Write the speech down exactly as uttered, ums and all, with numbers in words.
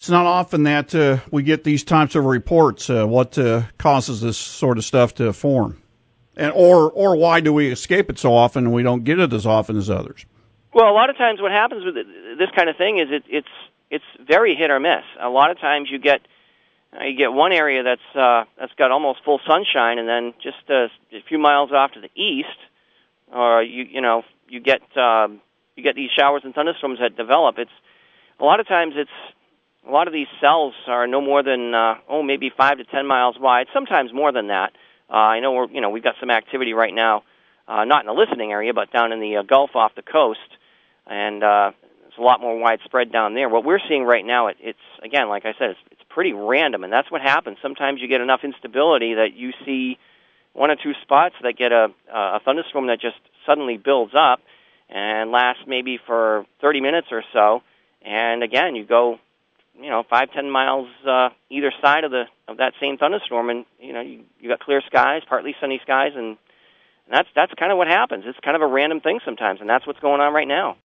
It's not often that uh, we get these types of reports. Uh, what uh, causes this sort of stuff to form? And or or why do we escape it so often and we don't get it as often as others? Well, a lot of times what happens with this kind of thing is it, it's it's very hit or miss. A lot of times you get uh, you get one area that's uh, that's got almost full sunshine, and then just uh, a few miles off to the east, or you you know you get um, you get these showers and thunderstorms that develop. It's a lot of times it's a lot of these cells are no more than uh, oh maybe five to ten miles wide, sometimes more than that. Uh, I know we're you know we've got some activity right now, uh, not in the listening area, but down in the uh, Gulf off the coast. And uh, it's a lot more widespread down there. What we're seeing right now, it, it's, again, like I said, it's, it's pretty random, and that's what happens. Sometimes you get enough instability that you see one or two spots that get a, a thunderstorm that just suddenly builds up and lasts maybe for thirty minutes or so. And, again, you go, you know, five, ten miles uh, either side of the of that same thunderstorm, and, you know, you, you got clear skies, partly sunny skies, and, and that's, that's kind of what happens. It's kind of a random thing sometimes, and that's what's going on right now.